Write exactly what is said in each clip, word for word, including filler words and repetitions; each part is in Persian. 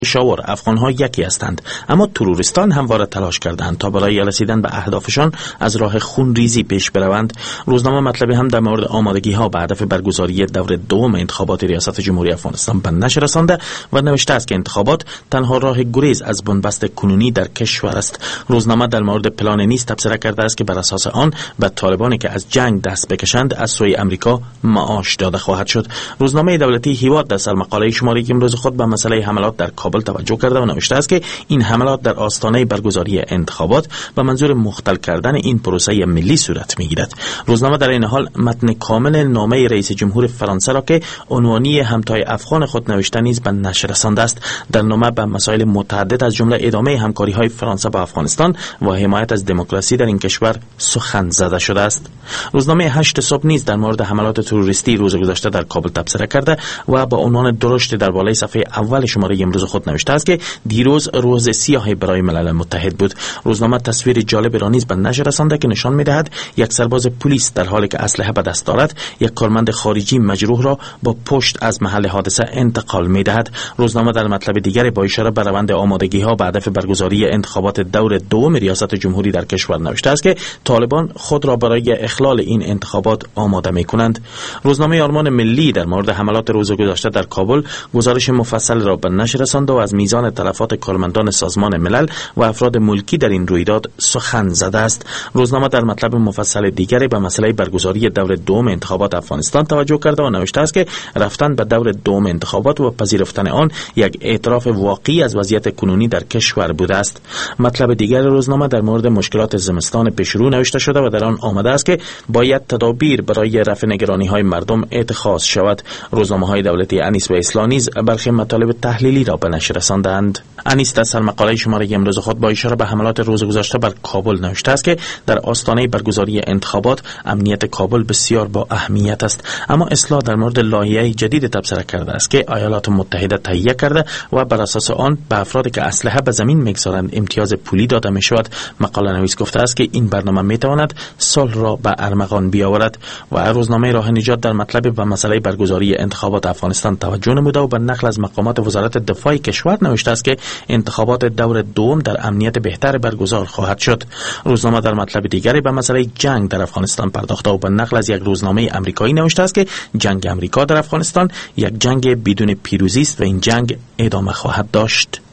شاور افغان‌ها یکی هستند، اما تروریستان همواره تلاش کردند تا برای رسیدن به اهدافشان از راه خونریزی پیش بروند. روزنامه مطلبی هم در مورد آمادگی‌ها به هدف برگزاری دور دوم انتخابات ریاست جمهوری افغانستان به نشر رسانده و نوشته است که انتخابات تنها راه گریز از بنبست کنونی در کشور است. روزنامه در مورد پلان نیز تبصره کرده است که بر اساس آن به طالبانی که از جنگ دست بکشند از سوی امریکا معاش داده خواهد شد. روزنامه دولتی هیواد در سرمقاله شماره امروز خود به مسئله حملات در کابل توجه کرده و نوشته است که این حملات در آستانه برگزاری انتخابات به منظور مختل کردن این پروسه ملی صورت می‌گیرد. روزنامه در این حال متن کامل نامه رئیس جمهور فرانسه را که عنوانی همتای افغان خود نوشته نیز به نشر رسانده است. در نامه به مسائل متعدد از جمله ادامه همکاری‌های فرانسه با افغانستان و حمایت از دموکراسی در این کشور سخن زده شده است. روزنامه هشت صبح نیز در مورد حملات تروریستی روز گذشته در کابل تبصره کرده و با عنوان درشت در بالای صفحه اول شماره امروز خود نوشته است که دیروز روز سیاهی برای ملل متحد بود. روزنامه تصویر جالب را نیز به نشر رسانده که نشان می‌دهد یک سرباز پلیس در حالی که اسلحه به دست دارد یک کارمند خارجی مجروح را با پشت از محل حادثه انتقال می‌دهد. روزنامه در مطلب دیگری با اشاره به روند آمادگی‌ها به هدف برگزاری انتخابات دور دوم ریاست جمهوری در کشور نوشته است که طالبان خود را برای اخلال این انتخابات آماده می‌کنند. روزنامه آرمان ملی در مورد حملات روز گذشته در کابل گزارش مفصل را به نشر رسانده و از میزان تلفات کارمندان سازمان ملل و افراد ملکی در این رویداد سخن زده است. روزنامه در مطلب مفصل دیگری به مسئله برگزاری دور دوم انتخابات افغانستان توجه کرده و نوشته است که رفتن به دور دوم انتخابات و پذیرفتن آن یک اعتراف واقعی از وضعیت کنونی در کشور بوده است. مطلب دیگر روزنامه در مورد مشکلات زمستان پیشرو نوشته شده و در آن آمده است که باید تدابیر برای رفع نگرانی‌های مردم اتخاذ شود. روزنامه‌های دولتی انیس و اصلاح نیز برخی مطالب تحلیلی را به نشر رساندند. انیس در سرمقاله شماره امروز خود با اشاره به حملات روز گذشته بر کابل نوشته است که در آستانه برگزاری انتخابات امنیت کابل بسیار با اهمیت است، اما اصلاح در مورد لایحه جدید تبصره کرده است که ایالات متحده تهیه کرده و بر اساس آن به افرادی که اسلحه به زمین می‌گذارند امتیاز پولی داده می‌شود. مقاله نویس گفته است که این برنامه می‌تواند صلح را به ارمغان بیاورد. و روزنامه راه نجات در مطلب و مسئله برگزاری انتخابات افغانستان توجه نموده و به نقل از مقامات وزارت دفاع کشور نوشته است که انتخابات دور دوم در امنیت بهتر برگزار خواهد شد. روزنامه در مطلب دیگری به مسئله جنگ در افغانستان پرداخته و به نقل از یک روزنامه آمریکایی نوشته است که جنگ آمریکا در افغانستان یک جنگ بدون پیروزی است و این جنگ ادامه خواهد داشت.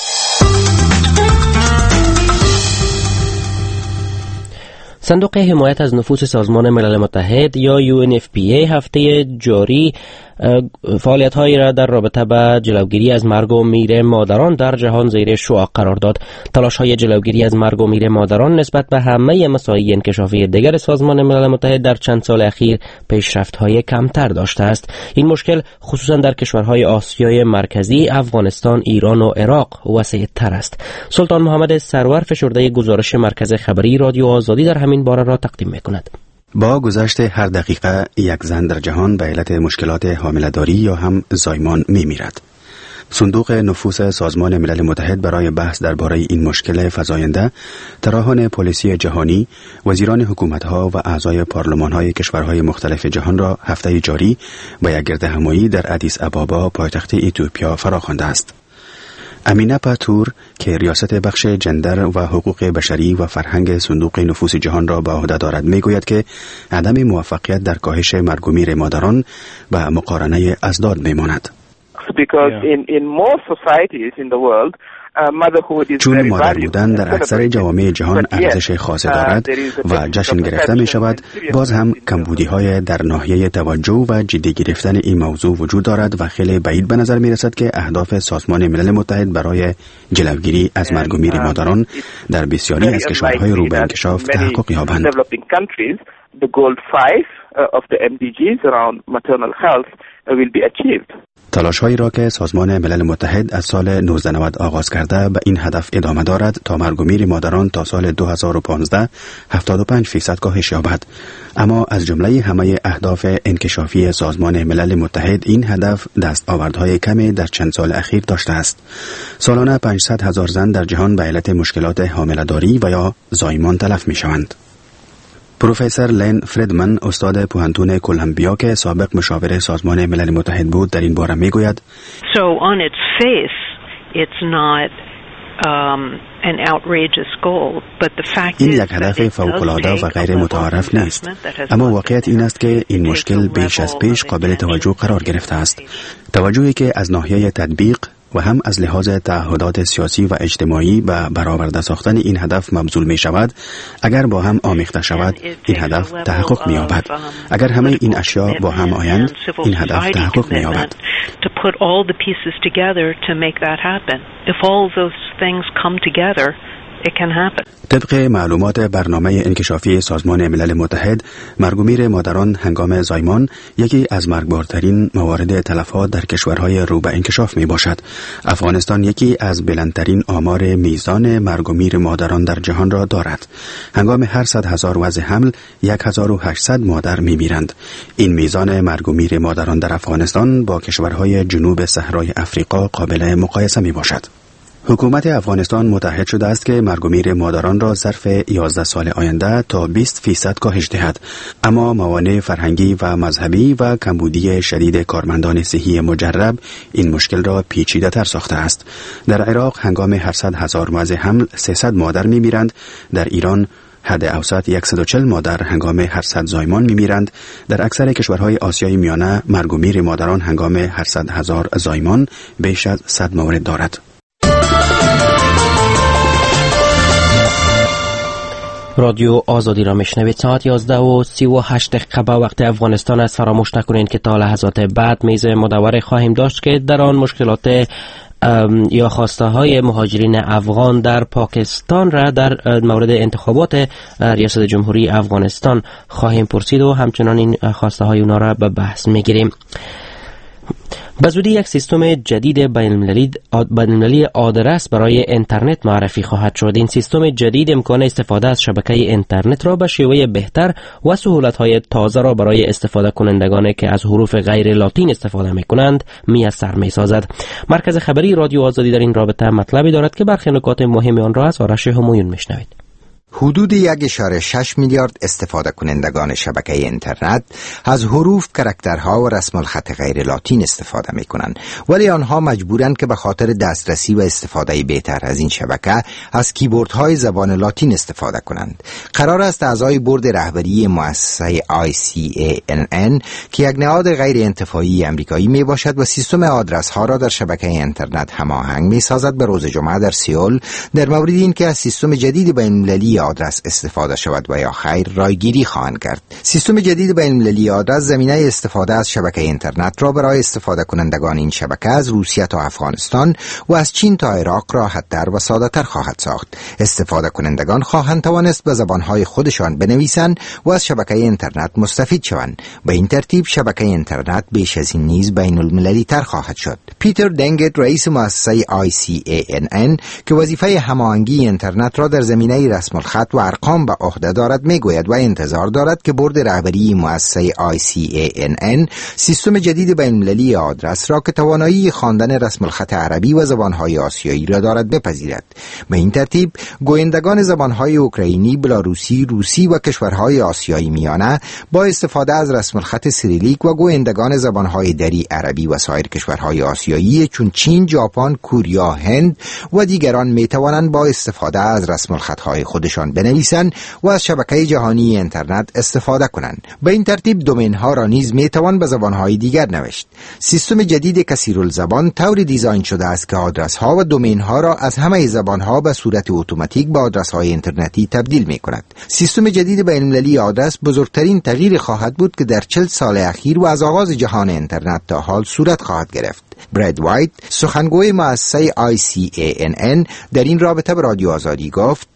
صندوق حمایت از نفوس سازمان ملل متحد یا یو ان اف پی ای هفته جاری فعالیت‌هایی را در رابطه با جلوگیری از مرگ و میر مادران در جهان زیر شعاع قرار داد. تلاش‌های جلوگیری از مرگ و میر مادران نسبت به همه مساعی انکشافی دیگر سازمان ملل متحد در چند سال اخیر پیشرفت‌های کمتر داشته است. این مشکل خصوصا در کشورهای آسیای مرکزی، افغانستان، ایران و عراق وسیع‌تر است. سلطان محمد سرور فشرده گزارش مرکز خبری رادیو آزادی در همین باره را تقدیم می‌کند. با گذشت هر دقیقه یک زن در جهان به علت مشکلات حامله‌داری یا هم زایمان می‌میرد. صندوق نفوس سازمان ملل متحد برای بحث درباره این مشکل فزاینده، طراحان پلیسی جهانی، وزیران حکومت‌ها و اعضای پارلمان‌های کشورهای مختلف جهان را هفته جاری به یک گردهمایی در ادیس ابابا پایتخت اتیوپیا فراخوانده است. امینه پاتور که ریاست بخش جندر و حقوق بشری و فرهنگ صندوق نفوس جهان را به عهده دارد میگوید که عدم موفقیت در کاهش مرگ و میر مادران به مقارنه ازداد میماند. چون مادر بودن در اکثر جوامع جهان ارزش خاصی دارد و جشن گرفته می شود، باز هم کمبودی های در ناحیه توجه و جدی گرفتن این موضوع وجود دارد و خیلی بعید به نظر می رسد که اهداف سازمان ملل متحد برای جلوگیری از مرگ و میر مادران در بسیاری از کشورهای رو به انکشاف تحقق یابند. تلاش هایی را که سازمان ملل متحد از سال نوزده نود آغاز کرده به این هدف ادامه دارد تا مرگ و میر مادران تا سال دو هزار و پانزده هفتاد و پنج فیصد کاهش یابد. اما از جمله همه اهداف انکشافی سازمان ملل متحد این هدف دستاوردهای کمی در چند سال اخیر داشته است. سالانه پانصد هزار زن در جهان به علت مشکلات حامله‌داری و یا زایمان تلف می شوند. پروفسور لین فریدمن استاد پوهنتون کلمبیا که سابق مشاور سازمان ملل متحد بود در این باره میگوید So on its face it's not um, an outrageous goal, but the fact این is یک هدف فوق‌العاده و غیر متعارف نیست، اما واقعیت این است که این مشکل بیش از پیش قابل توجه قرار گرفته است. توجهی که از ناحیه تطبیق و هم از لحاظ تعهدات سیاسی و اجتماعی به برآورده ساختن این هدف مبذول می شود. اگر با هم آمیخته شود این هدف تحقق می یابد. اگر همه این اشیا با هم آیند این هدف تحقق می یابد. To put all the pieces together to make that happen. If all those things come together, it can happen. طبق معلومات برنامه انکشافی سازمان ملل متحد، مرگ و میر مادران هنگام زایمان یکی از مرگبارترین موارد تلفات در کشورهای رو به انکشاف می باشد. افغانستان یکی از بلندترین آمار میزان مرگ و میر مادران در جهان را دارد. هنگام هر صد هزار وضع حمل یک هزار و هشتصد مادر می میرند. این میزان مرگ و میر مادران در افغانستان با کشورهای جنوب صحرای افریقا قابل مقایسه می باشد. حکومت افغانستان متحد شده است که مرگ و میر مادران را ظرف یازده سال آینده تا بیست فیصد کاهش دهد، اما موانع فرهنگی و مذهبی و کمبودی شدید کارمندان صحی مجرب این مشکل را پیچیده تر ساخته است. در عراق هنگام هر صد هزار وضع حمل سیصد مادر می میرند. در ایران حد اوسط صد و چهل مادر هنگام هر صد زایمان می میرند. در اکثر کشورهای آسیای میانه مرگ و میر مادران هنگام هر صد هزار زایمان بیش از صد مورد دارد. رادیو آزادی را میشنوید. ساعت یازده و سی و هشت دقیقه به وقت افغانستان است. فراموش نکنید که تا لحظات بعد میز مدور خواهیم داشت که در آن مشکلات یا خواسته های مهاجرین افغان در پاکستان را در مورد انتخابات ریاست جمهوری افغانستان خواهیم پرسید و همچنان این خواسته های اونا را به بحث میگیریم. به زودی یک سیستم جدید بین‌المللی آدرس برای اینترنت معرفی خواهد شد. این سیستم جدید امکان استفاده از شبکه اینترنت را به شیوه بهتر و سهولت‌های تازه را برای استفاده کنندگانی که از حروف غیر لاتین استفاده می‌کنند میسر می‌سازد. مرکز خبری رادیو آزادی در این رابطه مطلبی دارد که برخی نکات مهم آن را از آرش همایون می‌شنوید. حدود یک اشاره شش میلیارد استفاده کنندگان شبکه اینترنت از حروف، کاراکترها و رسم الخط غیر لاتین استفاده می کنند، ولی آنها مجبورند که به خاطر دسترسی و استفاده بهتر از این شبکه از کیبوردهای زبان لاتین استفاده کنند. قرار است اعضای بورد رهبری مؤسسه آی سی ای ان ان که یک نهاد غیر انتفاعی امریکایی می باشد و سیستم آدرس ها را در شبکه اینترنت هماهنگ می سازد، به روز جمعه در سئول در مورد این که از سیستم جدید بین‌المللی آدرس استفاده شود و یا خیر رایگیری خواهند کرد. سیستم جدید بین‌المللی آدرس زمینه استفاده از شبکه اینترنت را برای استفاده کنندگان این شبکه از روسیه تا افغانستان و از چین تا عراق راحت‌تر و ساده‌تر خواهد ساخت. استفاده کنندگان خواهند توانست به زبان‌های خودشان بنویسند و از شبکه اینترنت مستفید شوند. به این ترتیب شبکه اینترنت بیش از این نیز بین‌المللی تر خواهد شد. پیتر دنگت رئیس مؤسسه آی سی ای ان ان که وظیفه هماهنگی اینترنت را در زمینه رسم خط و ارقام به عهده دارد میگوید و انتظار دارد که بورد رهبری مؤسسه آی سی ای ان ان سیستم جدید بین‌المللی آدرس را که توانایی خواندن رسم الخط عربی و زبانهای آسیایی را دارد بپذیرد. به این ترتیب گویندگان زبانهای اوکراینی، بلاروسی، روسی و کشورهای آسیایی میانه با استفاده از رسم الخط سیریلیک و گویندگان زبانهای دری عربی و سایر کشورهای آسیایی چون چین، ژاپن، کوریا، هند و دیگران میتوانند با استفاده از رسم الخطهای خودشان بنویسند و از شبکه جهانی اینترنت استفاده کنند. به این ترتیب دومین ها را نیز می توان به زبانهای دیگر نوشت. سیستم جدید کثیرالزبان طوری دیزاین شده است که آدرس ها و دومین ها را از همه زبان ها به صورت اتوماتیک به آدرس های اینترنتی تبدیل می کند. سیستم جدید بین‌المللی آدرس بزرگترین تغییر خواهد بود که در چهل سال اخیر و از آغاز جهان اینترنت تا حال صورت خواهد گرفت. براد وایت، سخنگوی مؤسسه آی سی ای ان ان، در این رابطه به رادیو آزادی گفت: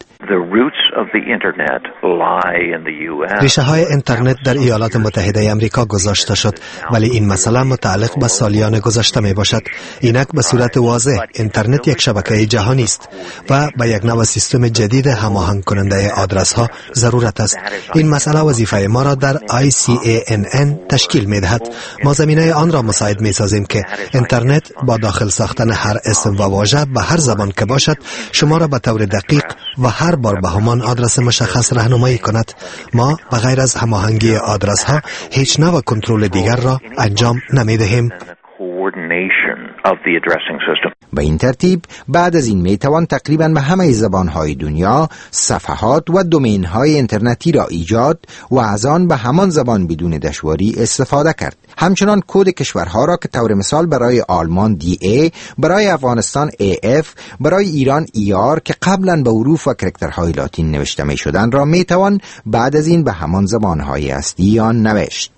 ریشه های اینترنت در ایالات متحده امریکا گذاشته شد، ولی این مسئله متعلق به سالیان گذشته می باشد. اینک به صورت واضح اینترنت یک شبکه جهانی است و به یک نوع سیستم جدید هماهنگ کننده آدرس ها ضرورت است. این مسئله وظیفه ما را در آی سی ای ان ان تشکیل می دهد. ما زمینه آن را مساعد می سازیم که اینترنت با داخل ساختن هر اسم و واژه به هر زبان که باشد شما را به طور دقیق و هر بار به همان آدرس مشخص راهنمایی کند. ما بغیر از هماهنگی آدرس ها هیچ نوع کنترل دیگر را انجام نمی دهیم. of the addressing system. به این ترتیب بعد از این میتوان تقریباً به همه زبانهای دنیا صفحات و دومین‌های اینترنتی را ایجاد و از آن به همان زبان بدون دشواری استفاده کرد. همچنان کد کشورها را که طور مثال برای آلمان دی ای، برای افغانستان ای اف، برای ایران ای آر که قبلا به حروف و کرکترهای لاتین نوشته می شدن را می توان بعد از این به همان زبانهای اصلی آن نوشت.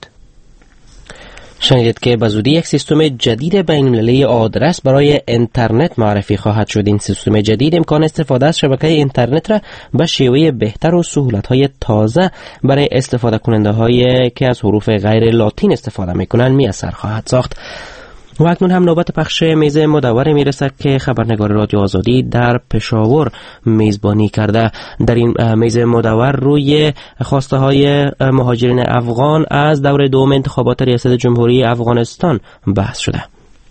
شنیدید که به زودی یک سیستم جدید بین‌المللی آدرس برای اینترنت معرفی خواهد شد. این سیستم جدید امکان استفاده از شبکه اینترنت را به شیوه بهتر و سهولت‌های تازه برای استفاده کننده هایی که از حروف غیر لاتین استفاده می‌کنند میسر خواهد ساخت. و اکنون هم نوبت پخش میز مدور میرسد که خبرنگار رادیو آزادی در پشاور میزبانی کرده. در این میز مدور روی خواسته های مهاجرین افغان از دور دوم انتخابات ریاست جمهوری افغانستان بحث شده.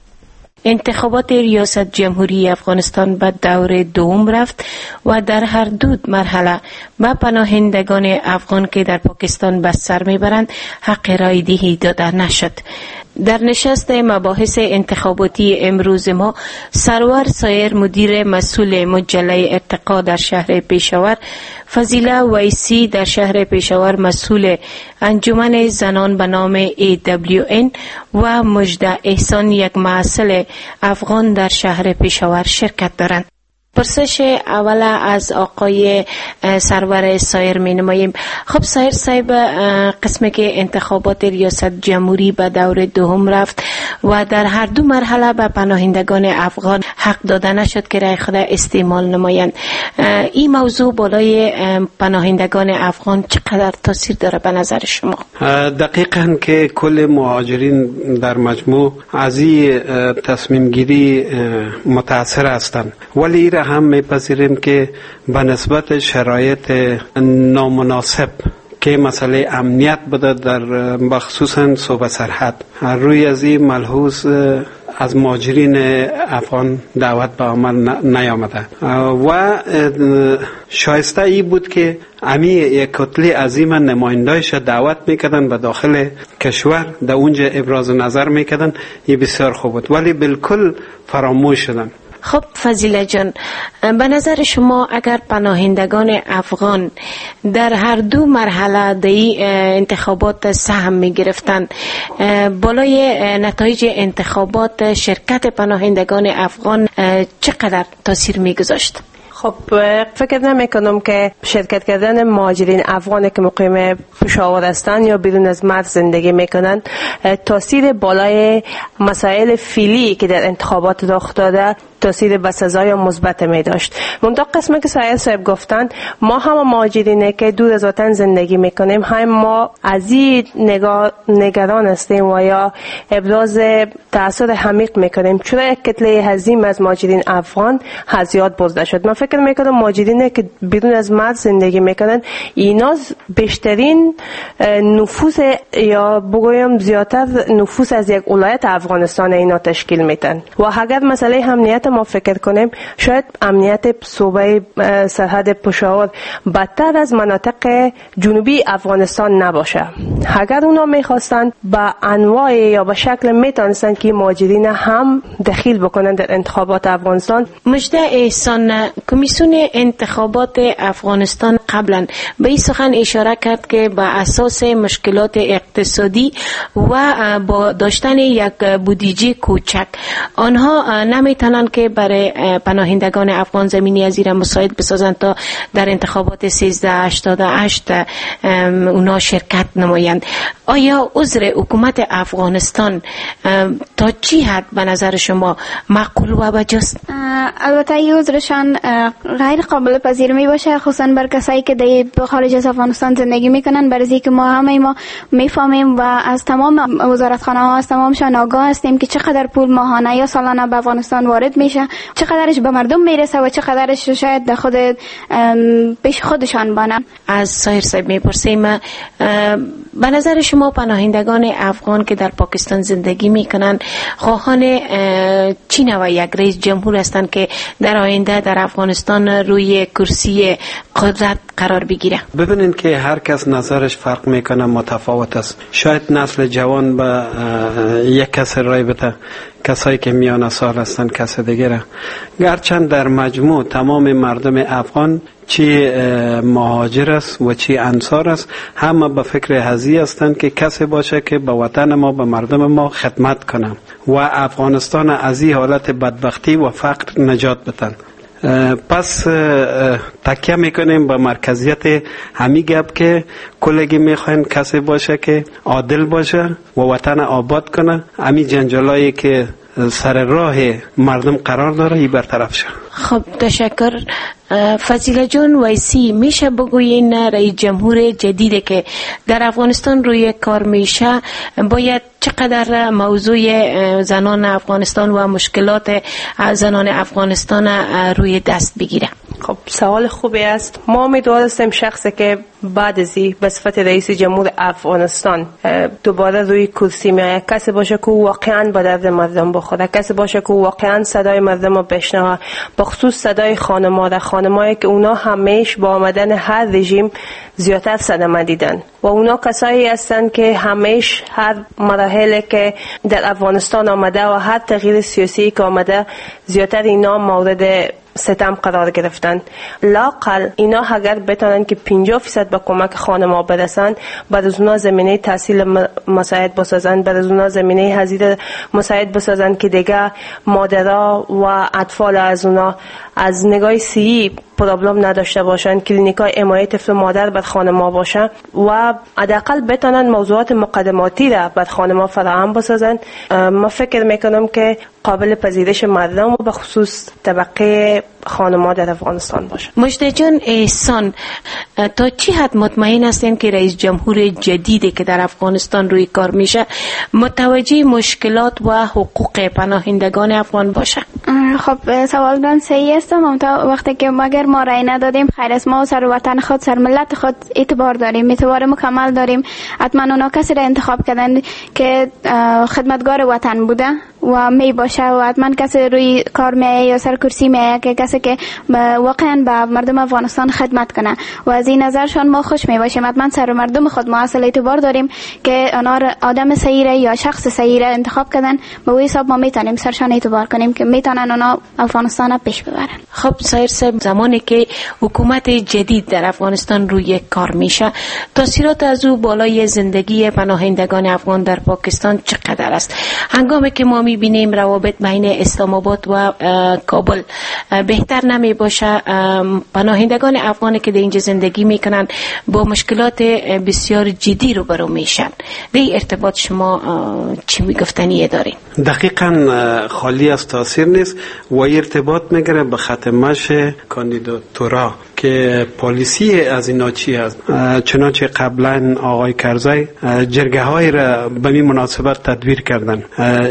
انتخابات ریاست جمهوری افغانستان به دور دوم رفت و در هر دو مرحله به پناهندگان افغان که در پاکستان به سر میبرند حق رای دهی داده نشد. در نشست مباحث انتخاباتی امروز ما سرور سایر مدیر مسئول مجله ارتقا در شهر پشاور، فضیله ویسی در شهر پشاور مسئول انجمن زنان به نام ای دبلیو این و مجده احسان یک مسئول افغان در شهر پشاور شرکت دارند. پرسش اول از آقای سرور سایر می نماییم. خب سایر صاحب، قسمی که انتخابات ریاست جمهوری به دور دوم رفت و در هر دو مرحله به پناهندگان افغان حق داده نشد که رای خود استعمال نمایند. این موضوع بالای پناهندگان افغان چقدر تاثیر داره به نظر شما؟ دقیقاً که کل مهاجرین در مجموع از این تصمیم گیری متاثر هستند، ولی را هم میپذیریم که به نسبت شرایط نامناسب که مسئله امنیت بده در بخصوصاً صوبه سرحد، روی از این ملحوظ از مهاجرین افغان دعوت به عمل نیامده و شایسته ای بود که امی یک کتله عظیم نمایندایش دعوت میکردن به داخل کشور، در اونجا ابراز نظر میکردن. این بسیار خوب بود، ولی بالکل فراموش شدن. خب فضیله جان، به نظر شما اگر پناهندگان افغان در هر دو مرحله در انتخابات سهم می گرفتند، بالای نتایج انتخابات شرکت پناهندگان افغان چقدر تاثیر می گذاشت؟ خب فکر نمی کنم که شرکت کردن مهاجرین افغانی که مقیم پشاور هستند یا بیرون از مرز زندگی میکنند تاثیر بالای مسائل فعلی که در انتخابات رخ داده تاثیر بسزا یا مثبت می داشت. منتها قسمی که سایر صاحب گفتند، ما هم مهاجرینه که دور از وطن زندگی میکنیم، هم ما از این نگران هستیم و یا ابراز تأثیر عمیق میکنیم چرا یک کتله عظیم از مهاجرین افغان از یاد برده شد. من فکر میکنم مهاجرینه که بیرون از مرز زندگی میکنن اینا بیشترین نفوس یا بگویم زیادتر نفوس از یک ولایت افغانستان اینا تشکیل میدن و اگر مسئله امنیت ما فکر کنیم شاید امنیت صوبه سرحد پشاور بدتر از مناطق جنوبی افغانستان نباشه. اگر اونا میخواستن به انواع یا به شکل میتونستن که مهاجرین هم دخیل بکنن در انتخابات افغانستان. مجده احسان، کمیسیون انتخابات افغانستان قبلا به این سخن اشاره کرد که به اساس مشکلات اقتصادی و با داشتن یک بودجه کوچک آنها نمیتونن که برای پناهندگان افغان زمینی از ایران مساعد بسازند تا در انتخابات سیزده هشتاد و هشت اونا شرکت نمایند. آیا عذر حکومت افغانستان تا چی حد به نظر شما معقول و بجاست؟ البته این عذرشان غیر قابل پذیر می باشه، خصوصا بر کسایی که در خارج از افغانستان زندگی میکنن، برای که ما همه ما میفهمیم و از تمام وزارتخانه ها از تمامشان آگاه هستیم که چقدر پول ماهانه یا سالانه به افغانستان وارد میشه، چقدرش به مردم میرسه و چقدرش شاید در خود پیش خودشان بانه. از سایر صاحب میپرسیم، به نظر شما پناهندگان افغان که در پاکستان زندگی میکنند خواهان چی نوع یک رئیس جمهور هستند که در آینده در افغانستان روی کرسی قدرت قرار بگیره؟ ببینید که هر کس نظرش فرق میکنه، متفاوت است. شاید نسل جوان به یک کس رای بده، کسایی که میان سال هستن کس دیگره. گرچند در مجموع تمام مردم افغان چی مهاجر است و چی انصار است، همه به فکر هزی هستند که کسی باشه که به وطن ما، به مردم ما خدمت کنه و افغانستان از این حالت بدبختی و فقر نجات بدن. پس تکیه میکنیم به مرکزیت همی گپ که کلگی میخواین کسی باشه که عادل باشه و وطن آباد کنه. همی جنجالایی که سر راه مردم قرار داره ای برطرف شه. خب تشکر. فضیله جان ویسی، میشه بگوین رئیس جمهور جدیدی که در افغانستان روی کار میشه باید چقدر موضوع زنان افغانستان و مشکلات زنان افغانستان روی دست بگیره؟ خب سوال خوبی است. ما امیدوار هستیم شخصی که بعد از این به صفت رئیس جمهور افغانستان دوباره روی کرسی میآید کسی باشه که واقعا به درد مردم بخوره، کسی باشه که واقعا صدای مردم رو بشنوه، به خصوص صدای خانم‌ها، در خانم‌هایی که اونا همیشه با آمدن هر رژیم زیادتر صدمه دیدن و اونا کسایی هستند که همیشه هر مراحلی که در افغانستان آمده و هر تغییر سیاسی که آمده زیادتر اینا مورد ستم قرار گرفتن. لاقل اینا اگر بتونن که پنجاه درصد به کمک خانم‌ها برسن، بعد از اونا زمینه تحصیل مساعد بسازن، بعد از اونا زمینه هزینه مساعد بسازن که دیگه مادرها و اطفال از اونا از نگاه صحی پرابلم نداشته باشن، کلینیکای حمایت طفل مادر بر خانم‌ها باشه و حداقل بتونن موضوعات مقدماتی را بر خانم‌ها فراهم بسازن. ما فکر میکنم که قابل پذیرش مردم و به خصوص طبقه خانم‌ها در افغانستان باشه. مجده جان احسان، تا چی حد مطمئن هستین که رئیس جمهور جدیدی که در افغانستان روی کار میشه متوجه مشکلات و حقوق پناهندگان افغان باشه؟ خب سوال دان صحیح است. وقتی که مگر ما رای ندادیم، خیر است، ما سر وطن خود، سر ملت خود اعتبار داریم، اعتبار مکمل داریم. حتما اونا کسی را انتخاب کردن که خدمتگار وطن بوده و می باشه و حتما کسی روی کار میایه یا سر کرسی میایه که کسی که واقعا به مردم افغانستان خدمت کنه و از این نظرشان ما خوش می باشیم. حتما سر مردم خود ما اصل اعتبار داریم که اونا آدم صحیح یا شخص صحیح را انتخاب کردن، به وی حساب ما میتونیم سرشان اعتبار کنیم که میتونن اونا افغانستان پیش ببرن. خب سایر صاحب، زمانی که حکومت جدید در افغانستان روی کار میشه، تاثیرات از او بالای زندگی پناهندگان افغان در پاکستان چقدر است؟ هنگامی که ما میبینیم روابط بین اسلام آباد و کابل بهتر نمی باشه، پناهندگان افغانی که در اینجا زندگی میکنن با مشکلات بسیار جدی روبرو میشن. به این ارتباط شما چی میگفتنی دارین؟ دقیقاً خالی از تاثیر نیست و ارتباط میگره به ختمش کاندیداتورا که پالیسی از اینا چی است. چنانچه قبلا آقای کرزی جرگه های را به این مناسبت تدبیر کردن،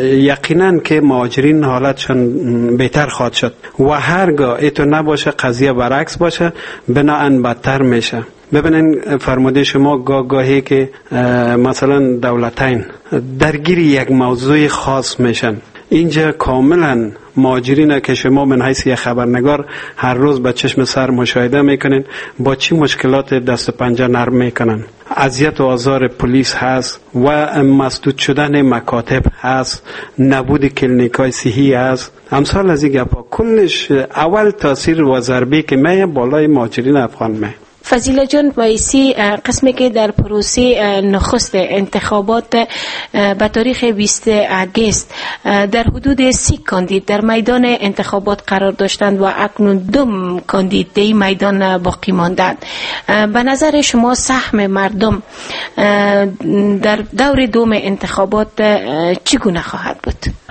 یقینا که مهاجرین حالتشان بهتر خواهد شد و هرگاه ایتو نباشه قضیه برعکس باشه بناهن بدتر میشه. ببینین فرموده شما گاه گاهی که مثلا دولتین درگیر یک موضوع خاص میشن، اینجا کاملا مهاجرین که شما من حیث یک خبرنگار هر روز با چشم سر مشاهده میکنین با چی مشکلات دست و پنجه نرم میکنن. اذیت و آزار پلیس هست و مسدود شدن مکاتب هست، نبود کلینیکای صحی هست، امثال از این گپا کلش اول تاثیر و ضربه که می بالای مهاجرین افغان می. فضیله جان ویسی، قسمی که در پروسه نخست انتخابات به تاریخ بیست آگوست در حدود سی کاندید در میدان انتخابات قرار داشتند و اکنون دو کاندید در میدان باقی ماندند، به نظر شما سهم مردم در دور دوم انتخابات چگونه خواهد بود؟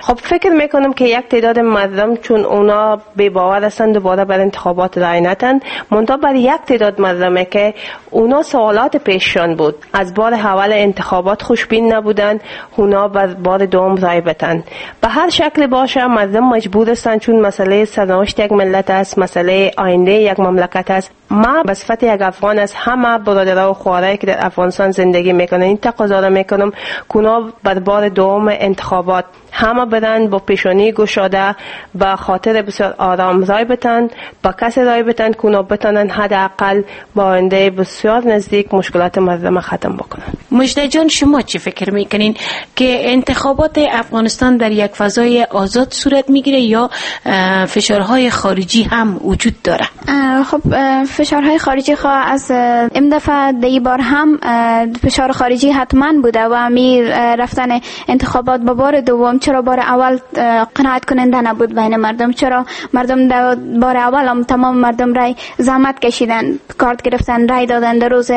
خب فکر میکنم که یک تعداد مردم چون اونا بی باور هستند دوباره بر انتخابات رای ندن، منتها بر یک تعداد مردمه که اونا سوالات پیششان بود، از بار اول انتخابات خوشبین نبودن، اونا بر بار دوم رای بدن. به هر شکل باشه مردم مجبور هستند، چون مسئله سرنوشت یک ملت است، مسئله آینده یک مملکت است. ما به صفت یک افغان از همه برادرها و خواهرایی که در افغانستان زندگی میکنن این تقاضا را میکنم که اونا بر بار دوم انتخابات همه بدن با پیشانی گشاده با خاطر بسیار آرام رای بدن، با کسی رای بدن که اونا بتانن حداقل با آینده بسیار نزدیک مشکلات مردم ختم بکنن. مجده جان، شما چی فکر میکنین که انتخابات افغانستان در یک فضای آزاد صورت میگیره یا فشارهای خارجی هم وجود داره؟ خب فشارهای خارجی خواه از این دفعه دی بار هم فشار خارجی حتما بوده و می رفتن انتخابات با بار دوم چرا بار اول قناعت کننده نبود بین مردم؟ چرا مردم بار اول هم تمام مردم رای زحمت کشیدن، کارت گرفتن، رای دادن. در روز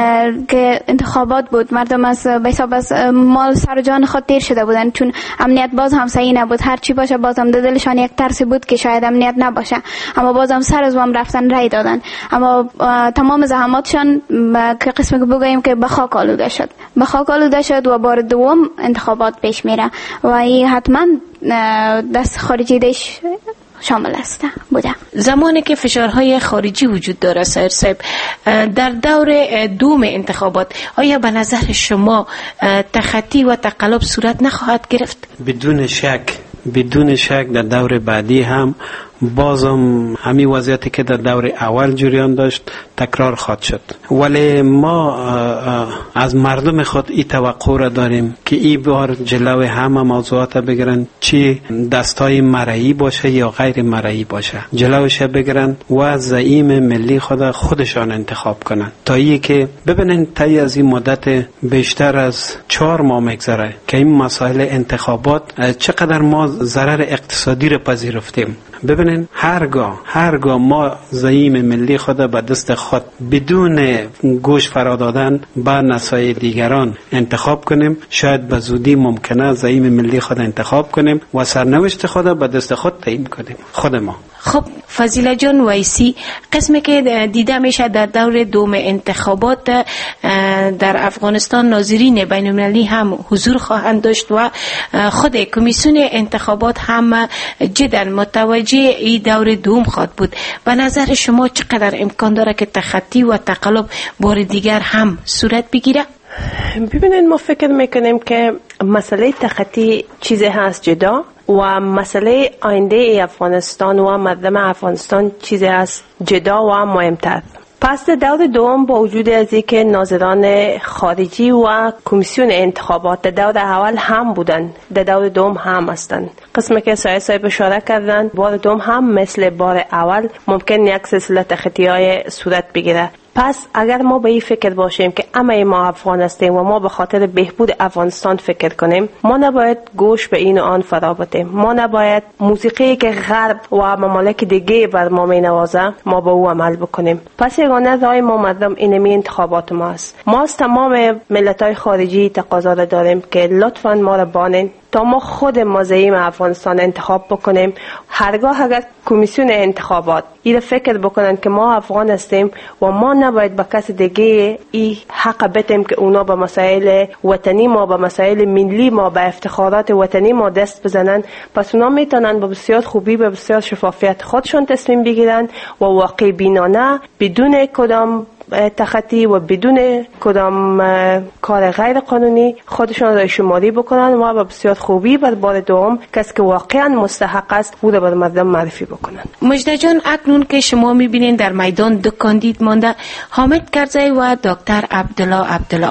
که انتخابات بود مردم از به حساب از مال سر جان خود تیر شده بودن، چون امنیت باز هم صحیح نبود. هر چی باشه باز هم دلشان یک ترسی بود که شاید امنیت نباشه، اما باز هم سر از وام رفتن رای دادن. اما تمام زحماتشان که قسمی که بگوییم که به خاک آلوده شد، به خاک آلوده شد و بار دوم انتخابات پیش میره و این حتما دست خارجی دیش شامل است بوده. زمانی که فشارهای خارجی وجود داره سر صاحب، در دور دوم انتخابات آیا به نظر شما تخطی و تقلب صورت نخواهد گرفت؟ بدون شک بدون شک در دور بعدی هم بازم همین وضعیتی که در دور اول جریان داشت تکرار خواهد شد. ولی ما از مردم خود این توقع را داریم که این بار جلوی همه موضوعات بگیرن، چی دستای مرئی باشه یا غیر مرئی باشه، جلوش بگیرن و زعیم ملی خود خودشان انتخاب کنن. تا ای که ببینن طی از این مدت بیشتر از چهار ماه میگذره که این مسائل انتخابات چقدر ما ضرر اقتصادی را پذیرفتیم. ببینین هرگاه هرگاه ما زعیم ملی خود به دست خود بدون گوش فرا دادن به نصایح دیگران انتخاب کنیم، شاید به زودی ممکنه زعیم ملی خود انتخاب کنیم و سرنوشت خود به دست خود تعیین کنیم خود ما. خب فضیله جان ویسی، قسمی که دیده میشه در دور دوم انتخابات در افغانستان ناظرین بین المللی هم حضور خواهند داشت و خود کمیسیون انتخابات هم جدا متوجه این دور دوم خواهد بود. به نظر شما چقدر امکان داره که تخطی و تقلب بار دیگر هم صورت بگیره؟ ببینید ما فکر میکنیم که مسئله تخطی چیزی هست جدا و مسئله آینده افغانستان و مردم افغانستان چیزی هست جدا و مهمتر. پس در دور دوم با وجود از اینکه ناظران خارجی و کمیسیون انتخابات در دور اول هم بودن، در دور دوم هم هستند. قسمی که سایه صاحب اشاره کردن بار دوم هم مثل بار اول ممکن یک سلسله تخطی‌های صورت بگیره. پس اگر ما به این فکر باشیم که همه ما افغان هستیم و ما به خاطر بهبود افغانستان فکر کنیم، ما نباید گوش به این و آن فرا بدیم. ما نباید موسیقی که غرب و ممالک دیگه بر ما می نوازه ما به او عمل بکنیم. پس یگانه راه ما مردم اینمی انتخابات ما است. ما از تمام ملت‌های خارجی تقاضا داریم که لطفاً ما را بانین تا ما خود مزاحم افغانستان انتخاب بکنیم. هرگاه اگر کمیسیون انتخابات این فکر بکنن که ما افغان هستیم و ما نباید با کس دیگه این حق بدیم که اونا به مسائل وطنی ما، به مسائل ملی ما، به افتخارات وطنی ما دست بزنن، پس اونا میتونن با بسیار خوبی، به بسیار شفافیت خودشون تصمیم بگیرن و واقع بینانه بدون کدام تخطی و بدون کدام کار غیر قانونی خودشان را شماری بکنن و با بسیار خوبی بر بار دوم کسی که واقعا مستحق است او را بر مردم معرفی بکنن. مجده جان، اکنون که شما میبینین در میدان دو کاندید مانده، حامد کرزی و دکتر عبدالله عبدالله.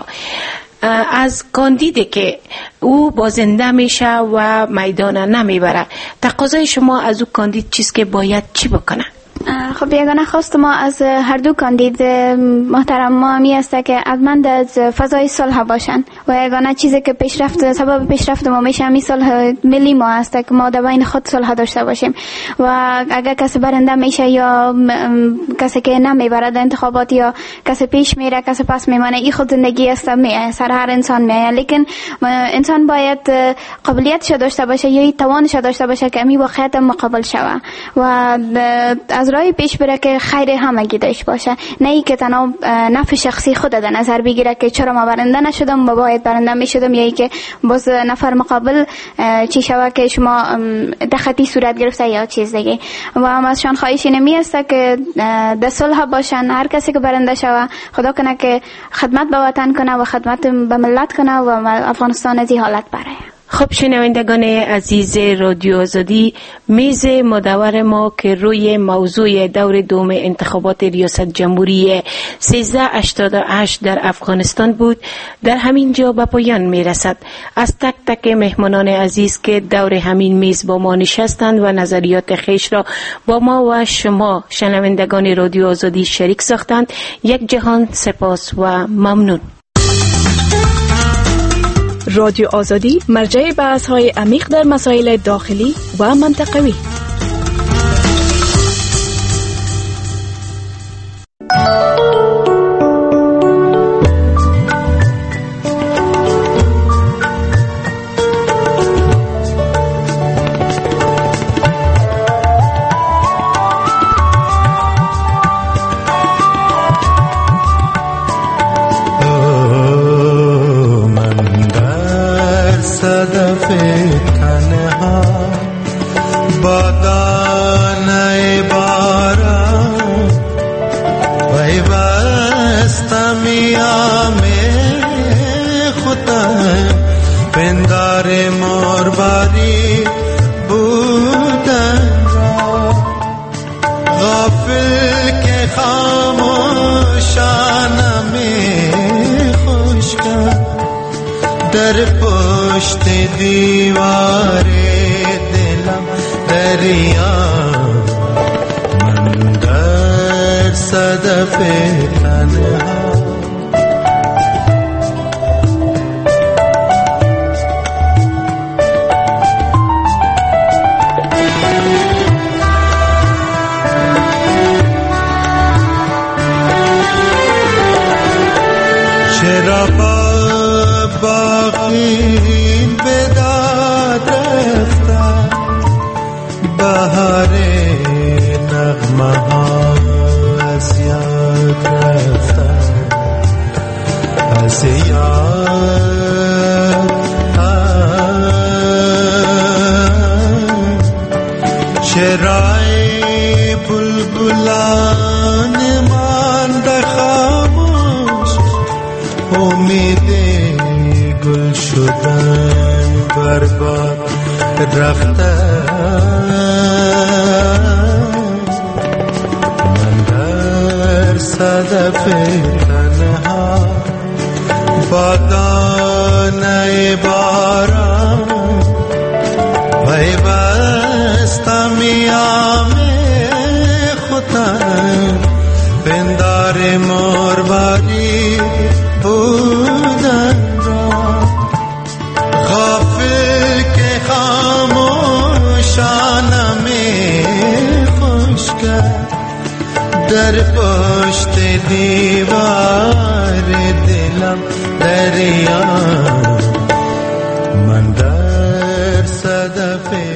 از کاندیدی که او بازنده میشه و میدان نمیبره، تقاضای شما از او کاندید چیست که باید چی بکنه؟ خب یگانه خواست ما از هر دو کاندید محترم ما می است که علاقمند از فضای صلح باشن و یگانه چیزی که پیشرفت سبب پیشرفت ما میشه می صلح ملی ما است که ما در بین خود صلح داشته باشیم و اگر کسی برنده میشه یا کسی که نمیبرد انتخابات یا کسی پیش میره کسی پس میمانه، این خود زندگی است، می سر هر انسان میایه، لیکن انسان باید قابلیتش داشته باشه یا توانش داشته باشه که می واقعیت مقابل شوه و از راه پیش بره که خیر همگی داشته باشه، نه ای که تنها نفع شخصی خود در نظر بگیره که چرا ما برنده نشدم و باید برنده میشدم، یا ای که باز نفر مقابل چی شوه که شما دختی صورت گرفته یا چیز دیگه. و هم ازشان خواهش اینه می است که در صلح باشن، هر کسی که برنده شوه خدا کنه که خدمت به وطن کنه و خدمت به ملت کنه و افغانستان از این حالت بره. خب شنوندگان عزیز رادیو آزادی، میز مدور ما که روی موضوع دور دوم انتخابات ریاست جمهوری سیزده هشتاد و هشت در افغانستان بود در همین جا به پایان میرسد. از تک تک مهمانان عزیز که دور همین میز با ما نشستند و نظریات خیش را با ما و شما شنوندگان رادیو آزادی شریک ساختند، یک جهان سپاس و ممنون. رادیو آزادی مرجع بحث‌های عمیق در مسائل داخلی و منطقوی.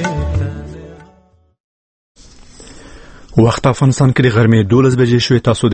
وخت افغانستان کې د غرمې دولس بجې شوې. تاسو